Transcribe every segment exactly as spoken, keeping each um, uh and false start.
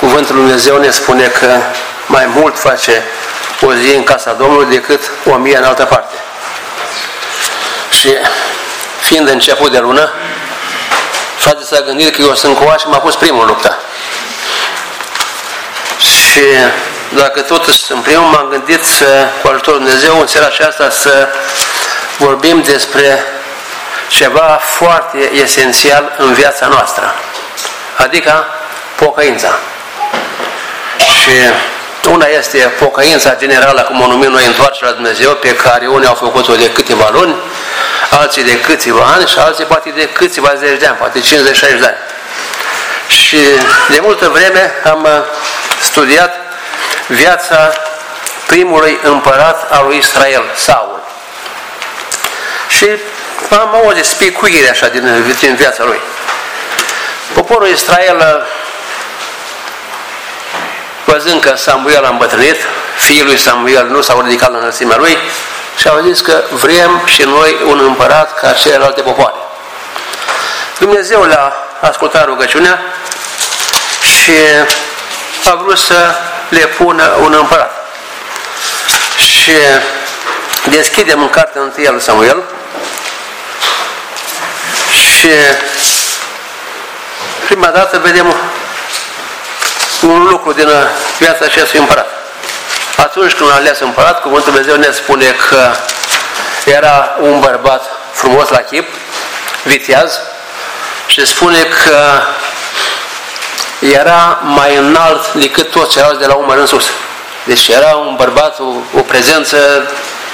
Cuvântul Lui Dumnezeu ne spune că mai mult face o zi în casa Domnului decât o mie în altă parte. Și fiind început de lună, frate s-a gândit că eu sunt cu și m-a pus primul în lupta. Și dacă tot în primul m-am gândit să, cu ajutorul Dumnezeu, în seara aceasta să vorbim despre ceva foarte esențial în viața noastră, adică pocăința. Și una este pocăința generală, cum o numim noi, întoarcerea la Dumnezeu, pe care unii au făcut-o de câteva luni, alții de câțiva ani și alții poate de câțiva zeci de ani, poate cincizeci șaizeci de ani. Și de multă vreme am studiat viața primului împărat al lui Israel, Saul. Și am auzit spicuire așa din, din viața lui. Poporul Israel, văzând că Samuel a îmbătrânit, fiul lui Samuel nu s-au ridicat la înălțimea lui și au zis că vrem și noi un împărat ca celelalte popoare. Dumnezeu le-a ascultat rugăciunea și a vrut să le pună un împărat. Și deschidem în cartea întâi lui Samuel și prima dată vedem un lucru din viața acestui împărat. Atunci când a ales împărat, cuvântul Dumnezeu ne spune că era un bărbat frumos la chip, viteaz, și spune că era mai înalt decât toți ceilalți de la umăr în sus. Deci era un bărbat, o, o prezență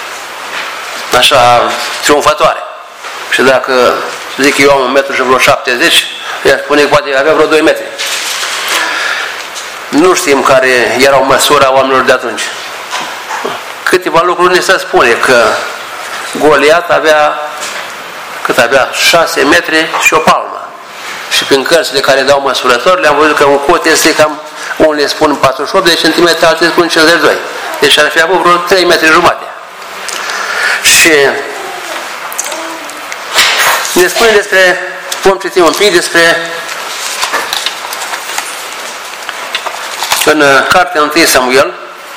așa triumfătoare. Și dacă zic eu am un metru și vreo șaptezeci, ea spune că poate avea vreo doi metri. Nu știm care era măsura oamenilor de atunci. Câteva lucruri ne se spune că Goliat avea, cât avea, șase metri și o palmă. Și prin cărțile care dau măsurători le-am văzut că un cot este cam, unii le spun patruzeci și opt de centimetri, alții spun cincizeci și doi. Deci ar fi avut vreo trei metri jumate. Și ne spune despre, vom citi un pic despre, în cartea întâi Samuel,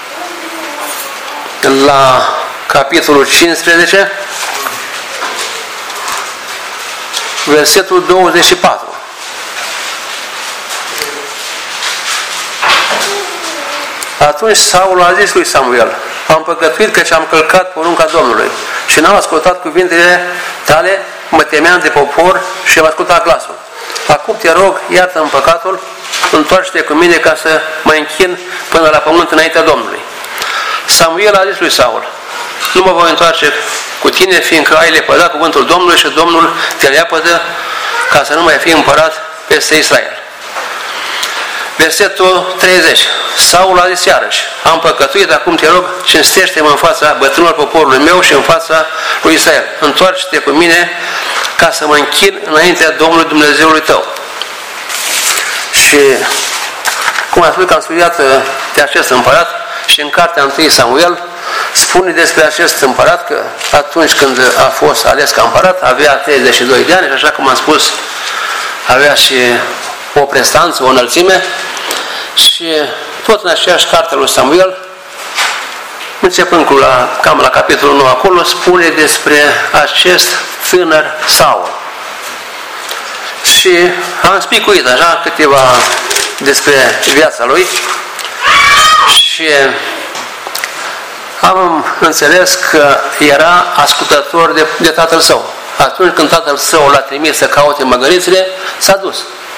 la capitolul cincisprezece, versetul douăzeci și patru. Atunci Saul a zis lui Samuel: am păcătuit căci am călcat porunca Domnului și n-am ascultat cuvintele tale, mă temeam de popor și am ascultat glasul. Acum te rog, iartă-mi păcatul, întoarce-te cu mine ca să mă închin până la pământ înaintea Domnului. Samuel a zis lui Saul: nu mă voi întoarce cu tine, fiindcă ai lepădat cuvântul Domnului și Domnul te leapădă ca să nu mai fii împărat peste Israel. Versetul treizeci. Saul a zis iarăși: am păcătuit, acum te rog, cinstește-mă în fața bătrânilor poporului meu și în fața lui Israel. Întoarce-te cu mine ca să mă închin înaintea Domnului Dumnezeului tău. Și cum am spus că am studiat de acest împărat și în cartea întâi Samuel spune despre acest împărat că atunci când a fost ales ca împărat avea treizeci și doi de ani și așa cum am spus avea și o prestanță, o înălțime și tot în aceeași carte lui Samuel, începând cu la, cam la capitolul nouă acolo, spune despre acest tânăr Saul. Și am spicuit așa câteva despre viața lui și am înțeles că era ascultător de, de tatăl său. Atunci când tatăl său l-a trimis să caute măgărițele, s-a dus.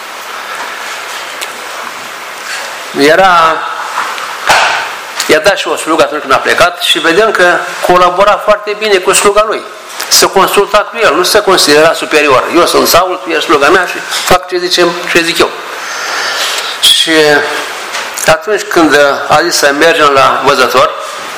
Era, i-a dat și o slugă atunci când a plecat și vedem că colabora foarte bine cu sluga lui. Se consulta cu el, nu se considera superior. Eu sunt Saul, tu ești sluga mea și fac ce, zice, ce zic eu. Și atunci când a zis să mergem la văzător,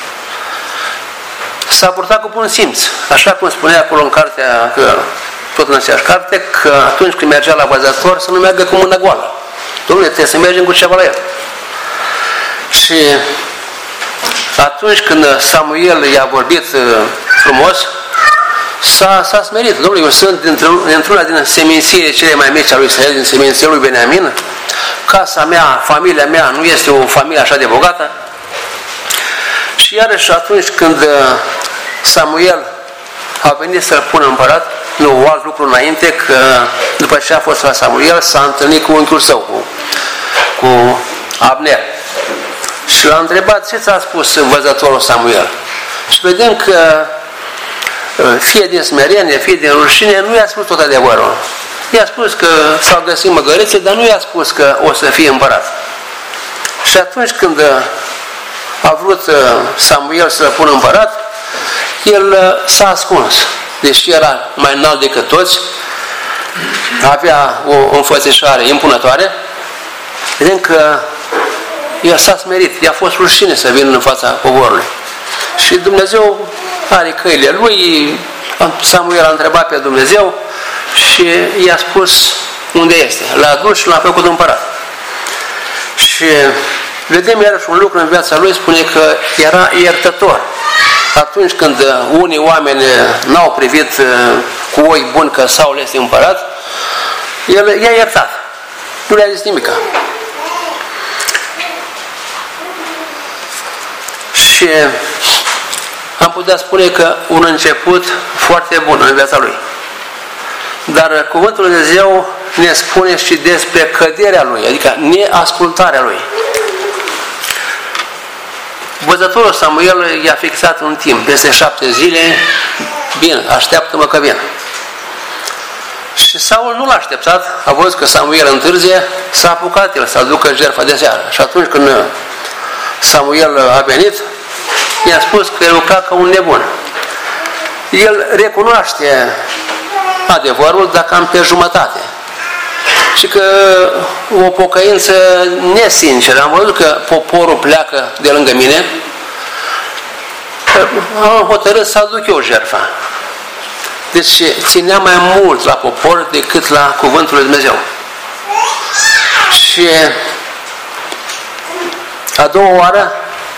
s-a purtat cu bun simț. Așa cum spunea acolo în cartea, că, tot în aceeași carte, că atunci când mergea la văzător să nu meargă cu mână goală. Dom'le, trebuie să mergem cu ceva la el. Și atunci când Samuel i-a vorbit frumos, s-a, s-a smerit. Dom'le, eu sunt dintr-una din semințiile cele mai mici a lui Israel, din seminția lui Beniamin, casa mea, familia mea nu este o familie așa de bogată. Și iarăși atunci când Samuel a venit să-l pună împărat, nu, o alt lucru înainte, că după ce a fost la Samuel, s-a întâlnit cu unchiul său, cu, cu Abner. Și l-a întrebat, ce ți-a spus învățătorul Samuel? Și vedem că fie din smerenie, fie din rușine, nu i-a spus tot adevărul. I-a spus că s-au găsit măgărețe, dar nu i-a spus că o să fie împărat. Și atunci când a vrut Samuel să-l pună împărat, el s-a ascuns. Deși era mai înalt decât toți, avea o înfățișare impunătoare, vedem că el s-a smerit, i-a fost rușine să vină în fața poporului. Și Dumnezeu are căile lui, Samuel a întrebat pe Dumnezeu și i-a spus unde este. L-a dus și l-a făcut împărat. Și vedem iarăși un lucru în viața lui, spune că era iertător. Atunci când unii oameni n-au privit cu oi buni că Saul este împărat, el i-a iertat. Nu le-a zis nimica. Și am putea spune că un început foarte bun în viața lui. Dar cuvântul lui Dumnezeu ne spune și despre căderea lui, adică neascultarea lui. Văzătorul Samuel i-a fixat un timp, peste șapte zile, bine, așteaptă-mă că vin. Și Saul nu l-a așteptat, a văzut că Samuel întârzie, s-a apucat el să aducă jertfa de seară. Și atunci când Samuel a venit, i-a spus că el lucra ca un nebun. El recunoaște adevărul, dar cam pe jumătate. Și că o pocăință nesinceră. Am văzut că poporul pleacă de lângă mine, am hotărât să aduc eu jertfa. Deci ținea mai mult la popor decât la cuvântul lui Dumnezeu. Și a doua oară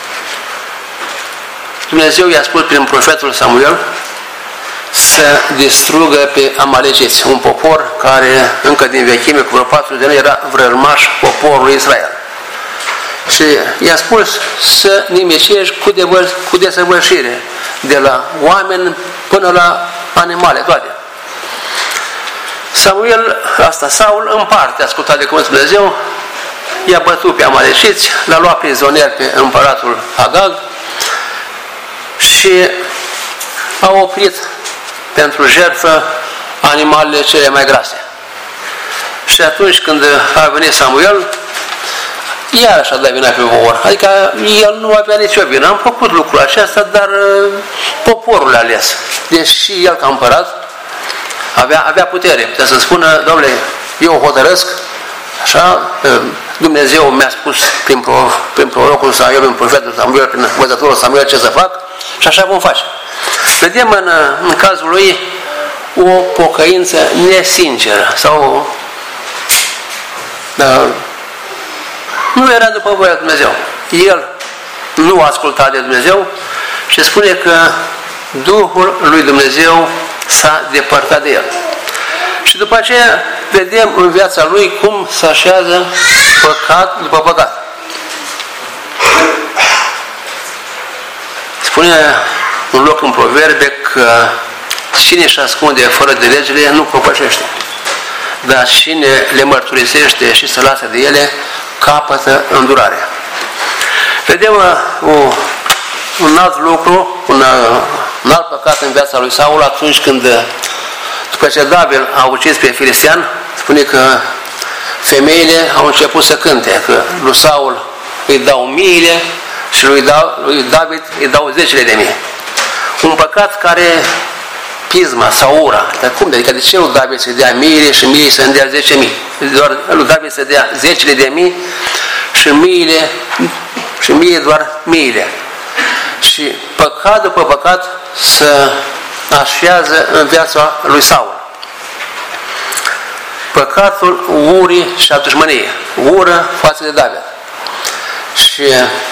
Dumnezeu i-a spus prin profetul Samuel să distrugă pe amaleciți, un popor care încă din vechime, cu vreo patruzeci de ani, era vrăjmaș poporului Israel. Și i-a spus să nimicești cu, cu desăvârșire, de la oameni până la animale, toate. Samuel, asta, Saul, în parte, ascultat de cuvântul Dumnezeu, i-a bătut pe amaleciți, l-a luat prizonier pe împăratul Agag și a oprit pentru jertfă animalele cele mai grase. Și atunci când a venit Samuel, iarăși a dat vina pe popor. Adică el nu avea nicio vină. Am făcut lucrul acesta, dar poporul le-a ales. Deși el ca împărat avea, avea putere. Putea să spună, domnule, eu hotărăsc, așa, Dumnezeu mi-a spus prin, pro, prin prorocul Samuel, prin profetul Samuel, prin învățătorul Samuel ce să fac și așa vom face. Vedem în, în cazul lui o pocăință nesinceră sau da, nu era după voia Dumnezeu. El nu a ascultat de Dumnezeu și spune că Duhul lui Dumnezeu s-a depărtat de el. Și după aceea vedem în viața lui cum se așează păcat după păcat. Spune un loc în Proverbe că cine își ascunde fără de legile nu propășește. Dar cine le mărturisește și se lasă de ele, capătă îndurare. Vedem uh, un alt lucru, un, uh, un alt păcat în viața lui Saul atunci când, după ce David a ucis pe filistean, spune că femeile au început să cânte, că lui Saul îi dau miile și lui, da, lui David îi dau zecile de mii. Un păcat care pisma sau ura. Dar cum? Adică de ce lui David să dea miile și miile să îndea zece mii? Doar lui David să dea zecile de mii și miile și mie doar miile. Și păcat după păcat să așează în viața lui Saul. Păcatul urii și a dușmăniei. Ură față de David. Și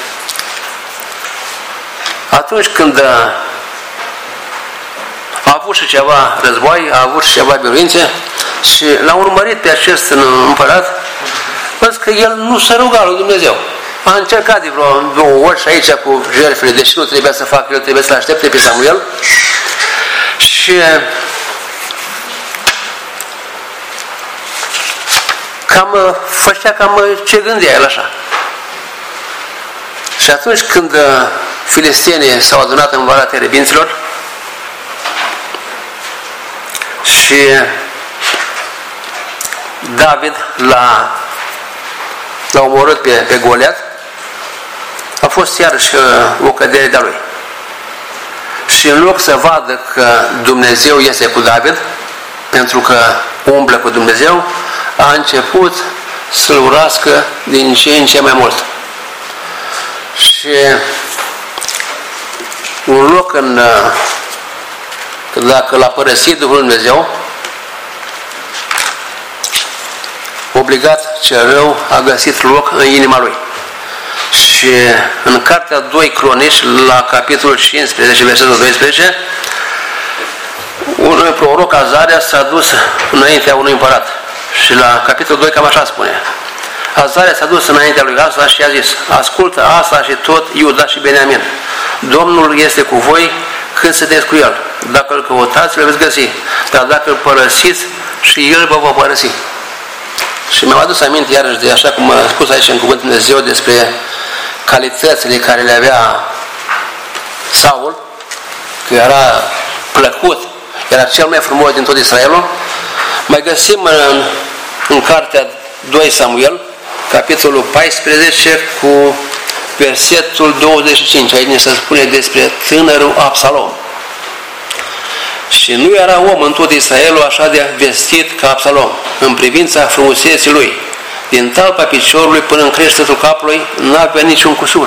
atunci când a avut și ceva război, a avut și ceva biruințe și l-a urmărit pe acest împărat văd că el nu se ruga lui Dumnezeu. A încercat de vreo două ori și aici cu jertfele, deși nu trebuia să facă, el trebuie să-l aștepte pe Samuel. Și cam făcea cam ce gândea el așa. Și atunci când filistenii s-au adunat în Valea Terebinților și David l-a, l-a omorât pe, pe Goliat, a fost iarăși o cădere de-a lui. Și în loc să vadă că Dumnezeu este cu David, pentru că umblă cu Dumnezeu, a început să-l urască din ce în ce mai mult. Și un loc în, dacă l-a părăsit Duhul Dumnezeu, obligat cel rău a găsit loc în inima lui. Și în cartea doi Cronici, la capitolul cincisprezece, versetul doisprezece, un proroc, Azaria, s-a dus înaintea unui împărat. Și la capitolul doi cam așa spune. Azaria s-a dus înaintea lui Asa și a zis: ascultă Asa și tot Iuda și Beniamin. Domnul este cu voi când sunteți cu el. Dacă îl căutați, îl veți găsi. Dar dacă îl părăsiți, și el vă va părăsi. Și mi-am adus aminte iarăși de, așa cum a spus aici în cuvântul Dumnezeu, despre calitățile care le avea Saul, că era plăcut, era cel mai frumos din tot Israelul. Mai găsim în, în cartea doi Samuel, capitolul paisprezece, cu versetul douăzeci și cinci. Aici ne se spune despre tânărul Absalom. Și nu era om în tot Israelul așa de vestit ca Absalom, în privința frumuseții lui. Din talpa piciorului până în creștetul capului n-avea niciun cusur.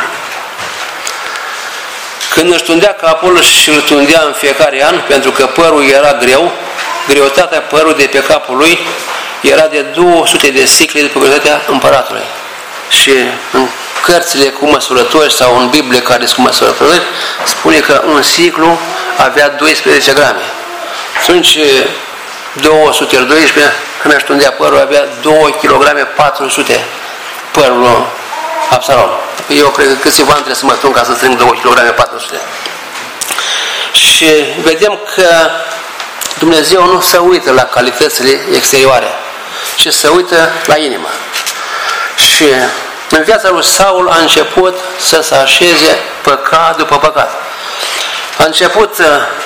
Când își tundea capul și îl tundea în fiecare an, pentru că părul era greu, greutatea părului de pe capul lui era de două sute de sicle după greutatea împăratului. Și în cărțile cu măsurători sau în Biblie care sunt cu măsurători, spune că un siclu avea doisprezece grame. Atunci două sute doisprezece, când își tundea părul, avea doi kilograme patru sute părul Absalom. Eu cred că câțiva ani trebuie să mă tund ca să strâng doi kilograme patru sute. Și vedem că Dumnezeu nu se uită la calitățile exterioare, ci se uită la inimă. Și în viața lui Saul a început să se așeze păcat după păcat. A început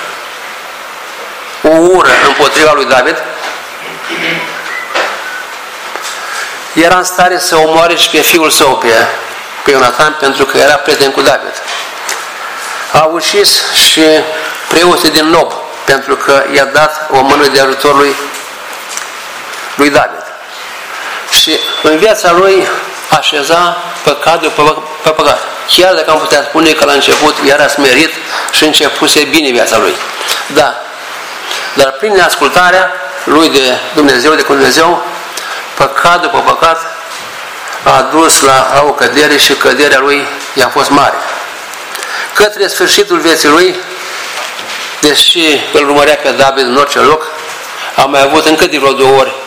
o ură împotriva lui David. Era în stare să omoare și pe fiul său, pe, pe Ionatan, pentru că era prieten cu David. A ucis și preoții din Nob, pentru că i-a dat o mână de ajutor lui, lui David. Și în viața lui așeza păcat după păcat. Chiar dacă am putea spune că la început era smerit și începuse bine viața lui. Da. Dar prin ascultarea lui de Dumnezeu, de cu Dumnezeu, păcat după păcat a dus la o cădere și căderea lui i-a fost mare. Către sfârșitul vieții lui, deși îl urmărea pe David în orice loc, a mai avut încă de vreo două ori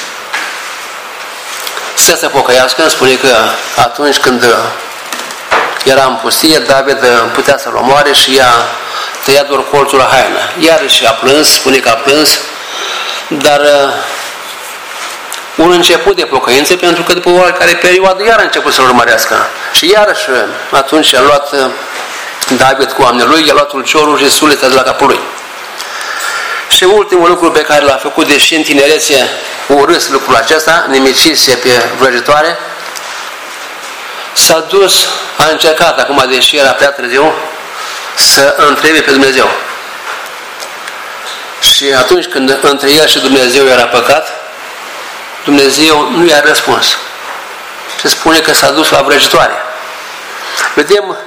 să se pocăiască. Îmi spune că atunci când era în pustie, David putea să-l omoare și i-a tăiat doar colțul la haină. Iarăși a plâns, spune că a plâns, dar un început de pocăință, pentru că după oarecare perioadă iar a început să-l urmărească. Și iarăși atunci a luat David cu oamenii lui, i-a luat ulciorul și suleta de la capul lui. Și ultimul lucru pe care l-a făcut, deși în tinerețe urâs lucrul acesta, nimicise pe vrăjitoare, s-a dus, a încercat acum, deși era prea târziu, să întrebe pe Dumnezeu. Și atunci când între el și Dumnezeu era păcat, Dumnezeu nu i-a răspuns. Se spune că s-a dus la vrăjitoare. Vedem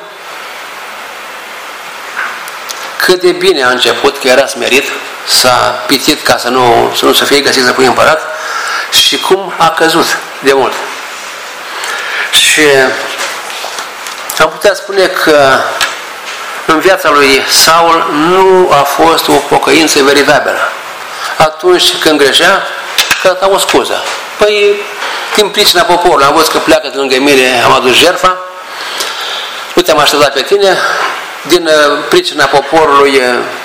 cât de bine a început, că era smerit, s-a pitit ca să nu, să nu să fie găsit să fie împărat, și cum a căzut de mult. Și am putea spune că în viața lui Saul nu a fost o pocăință veritabilă. Atunci când greșea, căuta o scuză. Păi din pricina poporului. Am văzut că pleacă de lângă mine, am adus jertfa, nu te-am așteptat pe tine, din pricina poporului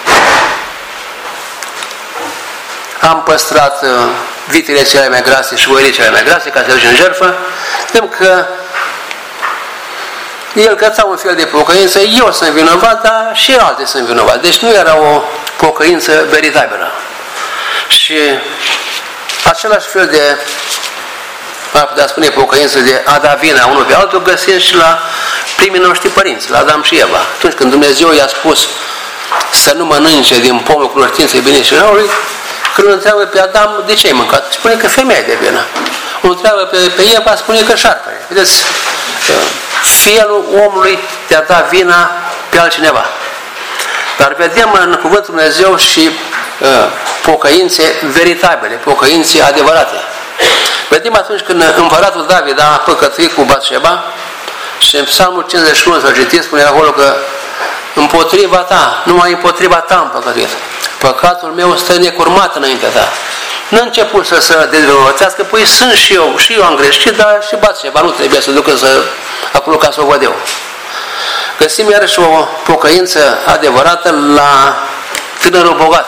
am păstrat vitele cele mai grase și oile cele mai grase ca să duci în jertfă. Vedem că el căța un fel de pocăință, eu sunt vinovat, dar și alte sunt vinovat. Deci nu era o pocăință veritabilă. Și același fel de, ar putea spune, pocăință de a da vina unul pe altul, găsim și la primii noștri părinți, la Adam și Eva. Atunci când Dumnezeu i-a spus să nu mănânce din pomul cunoștinței binei și răului, când îl întreabă pe Adam, de ce ai mâncat? Spune că femeia e de vină. O întreabă pe, pe Eva, spune că șarpele. Vedeți, felul omului de a da vina pe altcineva. Dar vedem în Cuvântul Dumnezeu și uh, pocăințe veritabile, pocăințe adevărate. Vedem atunci când împăratul David a păcătuit cu Batșeba și în Psalmul cincizeci și unu, să citiți, spune acolo că împotriva ta, numai împotriva ta am păcătuit. Păcatul meu stă necurmat înaintea ta. Nu a început să se dezvinovățească, păi sunt și eu, și eu am greșit, dar și Batșeba nu trebuie să ducă să, acolo ca să o văd eu. Găsim iarăși o pocăință adevărată la tânărul bogat.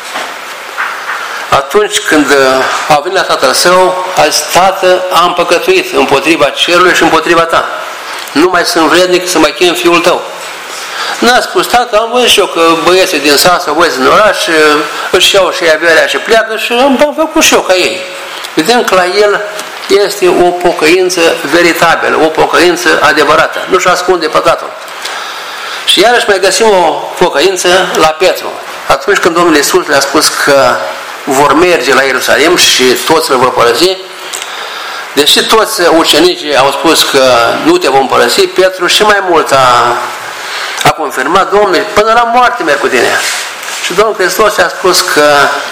Atunci când a venit la tatăl său, a zis, tată, am păcătuit împotriva cerului și împotriva ta. Nu mai sunt vrednic să mai chem fiul tău. N-a spus, tată, am văzut și eu că băieții din sat sau băieții din oraș își iau și averea și pleacă și am făcut și eu ca ei. Vedem că la el este o pocăință veritabilă, o pocăință adevărată. Nu-și ascunde păcatul. Și iarăși mai găsim o pocăință la Petru. Atunci când Domnul Iisus le-a spus că vor merge la Ierusalim și toți îl vor părăsi, deși toți ucenicii au spus că nu te vom părăsi, Petru și mai mult a, a confirmat, Domnule, până la moarte merg cu tine. Și Domnul Hristos a spus că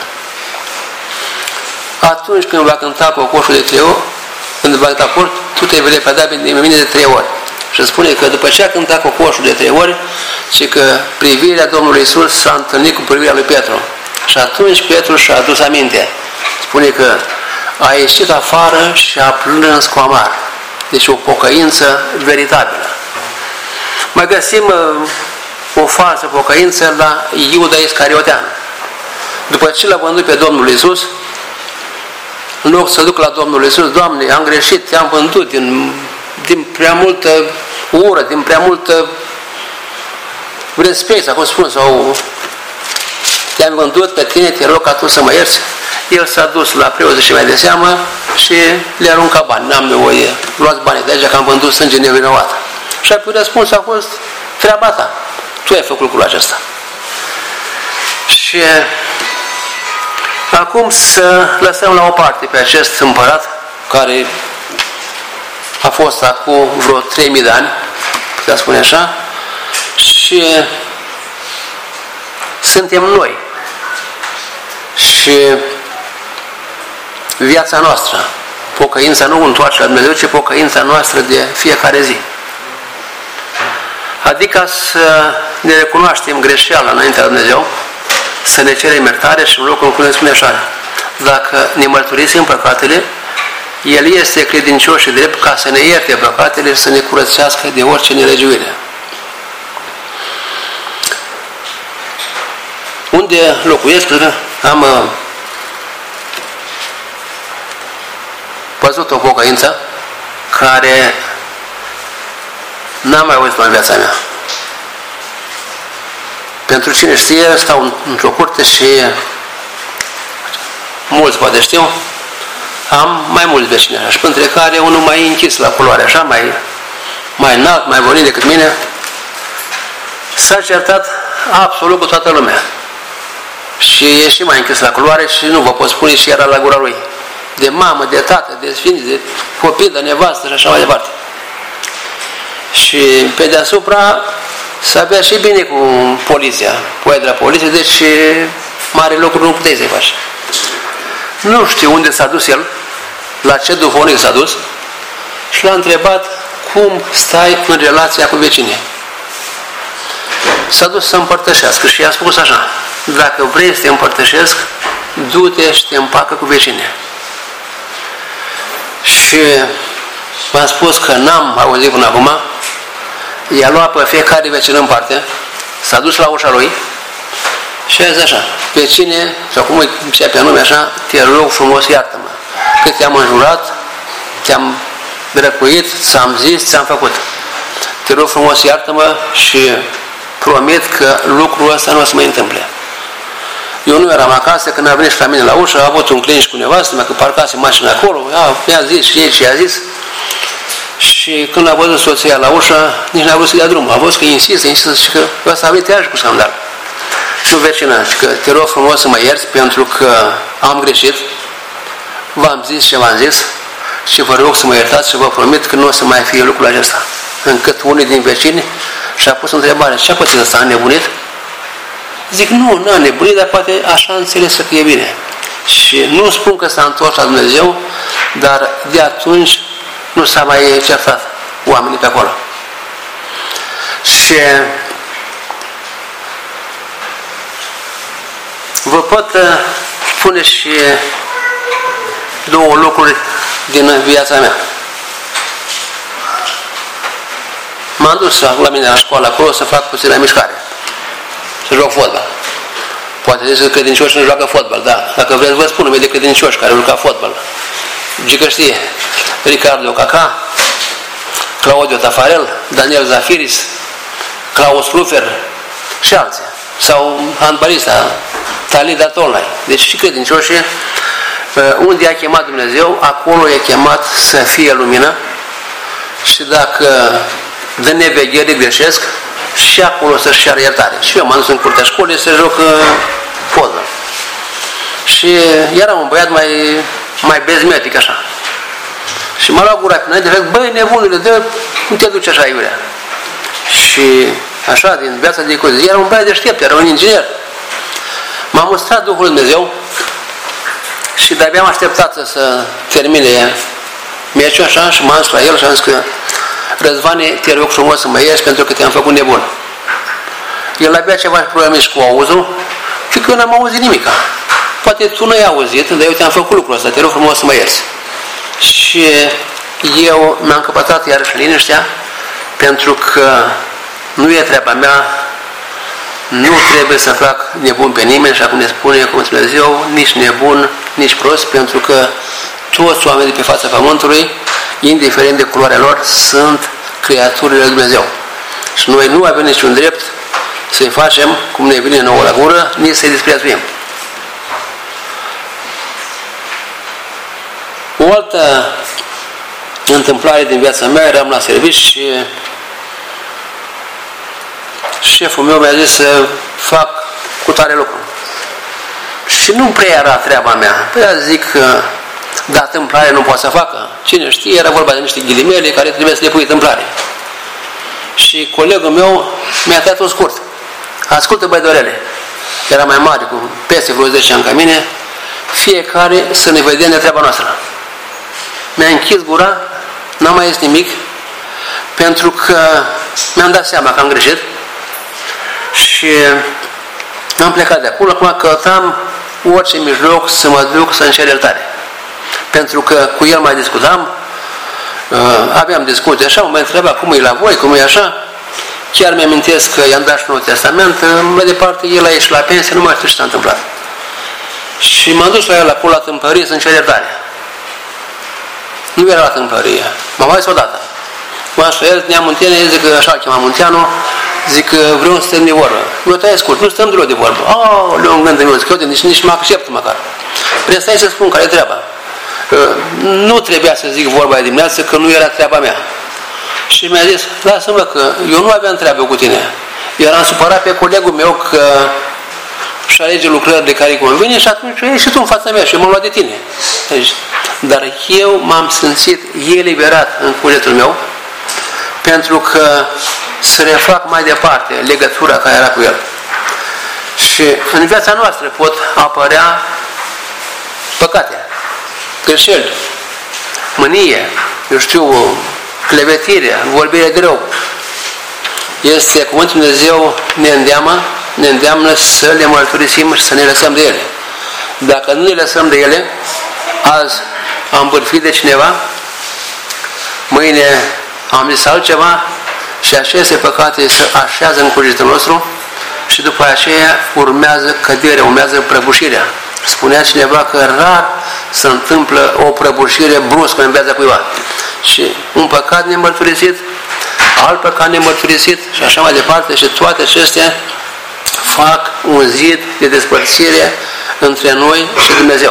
atunci când va cânta cocoșul de trei ori, când va cânta cocoșul, tu te vei lepăda de mine de trei ori. Și spune că după ce a cântat cocoșul de trei ori, și că privirea Domnului Iisus s-a întâlnit cu privirea lui Petru. Și atunci Petru și-a adus aminte. Spune că a ieșit afară și a plâns cu amar. Deci o pocăință veritabilă. Mai găsim uh, o falsă pocăință la Iuda Iscariotean. După ce l-a vândut pe Domnul Iisus, în loc să duc la Domnul Iisus, Doamne, am greșit, te-am vândut din, din prea multă ură, din prea multă respect, cum spun, sau te-am vândut pe tine, te rog ca tu să mă ierți. El s-a dus la preoții și mai de seamă și le-a aruncat bani. N-am nevoie, luați banii de aici că am vândut sânge nevinovat. Și apoi răspunsul a fost, treaba ta, tu ai făcut lucrul acesta. Și acum să lăsăm la o parte pe acest împărat care a fost acum vreo trei mii de ani, putea spune așa, și suntem noi. Și viața noastră, pocăința nu întoarce la Dumnezeu, ci pocăința noastră de fiecare zi. Adică să ne recunoaștem greșeala înaintea lui Dumnezeu, să ne cerem iertare și în locul în care ne spune așa, dacă ne mărturisim păcatele, El este credincios și drept ca să ne ierte păcatele și să ne curățească de orice nelegiuire. Unde locuiesc, am văzut o pocăință care n-am mai auzit în viața mea. Pentru cine știe, stau într-o curte și mulți poate știu, am mai mulți vecini așa, și între care unul mai închis la culoare, așa, mai, mai înalt, mai vorbit decât mine, s-a certat absolut cu toată lumea. Și e și mai închis la culoare și nu vă pot spune și era la gura lui. De mamă, de tată, de sfinți, de copii, de nevastă și așa mai departe. Și pe deasupra să avea și bine cu poliția, poia de la poliție, deci mare lucru nu puteai să-i faci. Nu știu unde s-a dus el, la ce duhovnic s-a dus și l-a întrebat cum stai în relația cu vecinii. S-a dus să împărtășească și i-a spus așa, dacă vrei să te împărtășesc, du-te și te împacă cu vecinii. Și v-am spus că n-am auzit până acum. I-a luat pe fiecare vecin în parte, s-a dus la ușa lui și a zis așa: vecine, sau cum îi zicea pe nume așa, te rog frumos, iartă-mă, că te-am înjurat, te-am drăcuit, ți-am zis, ți-am făcut. Te rog frumos, iartă-mă și promit că lucrul ăsta nu o să mă întâmple. Eu nu eram acasă, când a venit și la mine la ușă, a avut un client și cu nevastă mea, că parcase mașina acolo, i-a zis și ei ce i-a zis. Și când a văzut soția la ușă, nici n-a vrut să-i dea drumul. A văzut că insistă, insistă și că ăsta a venit iarăși cu scandal. Și vecina, și că te rog frumos să mă ierți pentru că am greșit, v-am zis ce v-am zis și vă rog să mă iertați și vă promit că nu o să mai fie lucrul acesta. Încât unii din vecini și-a pus întrebare: ce-a pățit ăsta, a nebunit? Zic, nu, n-a nebunit, dar poate așa înțeles că e bine. Și nu spun că s-a întors la Dumnezeu, dar de atunci nu s-a mai certat oamenii pe acolo. Și vă pot spune și două lucruri din viața mea. M-am dus la mine la școală acolo să fac puțină mișcare, să joc fotbal. Poate zice că credincioși nu joacă fotbal, da. Dacă vreți vă spun nume de credincioși care juca fotbal. Gică știe: Ricardo Caca, Claudio Tafarel, Daniel Zafiris, Klaus Lufer și alții. Sau handbalista Talida Tolnai. Deci și credincioși, unde a chemat Dumnezeu, acolo e chemat să fie lumină și dacă de neveghere greșesc, și acolo să-și ceară iertare. Și eu m-am dus în curtea școlii să joc fotbal. Și era un băiat mai, mai bezmetic așa. Și m-a luat gura pe înainte, zic: băi, nebunule, dă, nu te duci așa, iurea. Și așa, din viața de zi, era un băiat deștept, era un inginer. M-a mustrat Duhul Lui Dumnezeu și de-abia am așteptat să termine meciul așa și m-am dus la el și am zis că: Răzvane, te rog frumos să mă ierți pentru că te-am făcut nebun. El avea ceva probleme și cu auzul și că eu n-am auzit nimica. Poate tu nu ai auzit, dar eu te-am făcut lucrul ăsta, te rog frumos să mă ierți. Și eu mi-am căpătat iarăși liniștea, pentru că nu e treaba mea, nu trebuie să fac nebun pe nimeni, și acum ne spune cum Dumnezeu, nici nebun, nici prost, pentru că toți oamenii de pe fața pământului, indiferent de culoarea lor, sunt creaturile lui Dumnezeu. Și noi nu avem niciun drept să-i facem cum ne vine nouă la gură, nici să-i disprețuim. O altă întâmplare din viața mea, eram la serviciu și șeful meu mi-a zis să fac cu tare lucru. Și nu prea era treaba mea. Păi zic că da, tâmplare nu poate să facă. Cine știe, era vorba de niște ghilimele care trebuie să le pui tâmplare. Și colegul meu mi-a dat un scurt. Ascultă, băi, Dorele, era mai mare, cu peste vreo zece ani ca mine, fiecare să ne vedem de treaba noastră. Mi-a închis gura, n-am mai zis nimic, pentru că mi-am dat seama că am greșit și am plecat de acolo. Acum căutam orice mijloc să mă duc să-mi cer iertare. Pentru că cu el mai discutam, aveam discuții așa, mă întreba cum e la voi, cum e așa. Chiar mi-amintesc că i-am dat și Noul Testament, mai departe el a ieșit la pensie, nu mai știu ce s-a întâmplat. Și m-am dus la el acolo la tâmpărie să-mi cer iertare. Nu era la tâmpărie, m-am mai zis odată. M-am zis la el, Nea Muntene, el zic că așa îl chema Munteanu, zic că vreau să stăm de vorbă. Eu tăi scurt, nu stăm deloc de vorbă. Oh, le-am gândit meu, zic, nici, nici mă accept măcar. Prea stai să spun care e treaba. Nu trebuia să zic vorba de dimineață, că nu era treaba mea. Și mi-a zis, lasă-mă că eu nu aveam treabă cu tine. Eram supărat pe colegul meu că și alege lucrări de care îi convine și atunci ei și tu în fața mea și eu m-am luat de tine. Deci, dar eu m-am simțit eliberat în cugetul meu pentru că să refac mai departe legătura care era cu el. Și în viața noastră pot apărea păcate, greșeli, mânie, eu știu, clevetire, vorbire de rău. Este cuvântul Dumnezeu ne îndeamnă, ne îndeamnă să le mărturisim și să ne lăsăm de ele. Dacă nu ne lăsăm de ele, azi am bârfit de cineva, mâine am zis altceva și aceste păcate se așează în cugetul nostru și după aceea urmează căderea, urmează prăbușirea. Spunea cineva că rar se întâmplă o prăbușire bruscă în viața cuiva. Și un păcat nemărturisit, alt păcat nemărturisit și așa mai departe, și toate acestea fac un zid de despărțire între noi și Dumnezeu.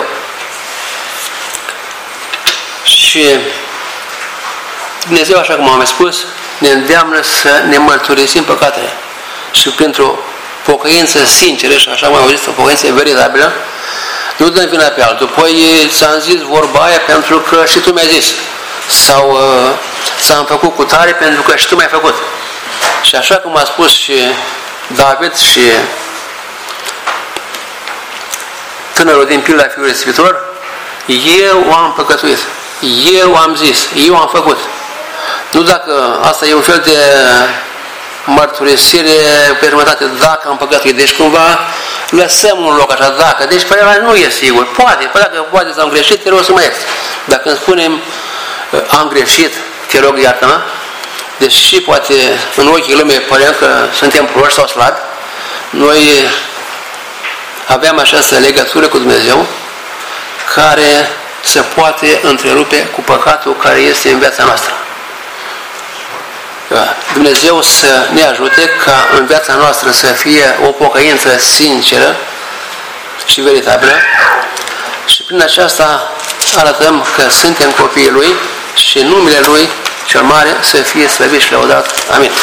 Și Dumnezeu, așa cum am spus, ne îndeamnă să ne mărturisim păcatele. Și printr-o pocăință sinceră, și așa mai auzit, o pocăință veritabilă, nu dăm vina pe altul. Păi ți-am zis vorba aia pentru că și tu mi-ai zis. Sau uh, ți-am făcut cu tare pentru că și tu mi-ai făcut. Și așa cum a spus și David și tânărul din pilda fiului ispitor, eu am păcătuit, eu am zis, eu am făcut. Nu dacă asta e un fel de mărturisire pe jumătate, dacă am păcătuit. Deci cumva lăsăm un loc așa, dacă. Deci părerea nu e sigur. Poate, păi dacă poate să am greșit, te rog să mă ierți. Dacă îmi spunem am greșit, te rog iartă-mă, deși poate în ochii lumii părem că suntem proști sau slabi, noi aveam această legătură cu Dumnezeu care se poate întrerupe cu păcatul care este în viața noastră. Dumnezeu să ne ajute ca în viața noastră să fie o pocăință sinceră și veritabilă și prin aceasta arătăm că suntem copiii Lui și numele Lui cel mare să fie slăvit și lăudat. Amin.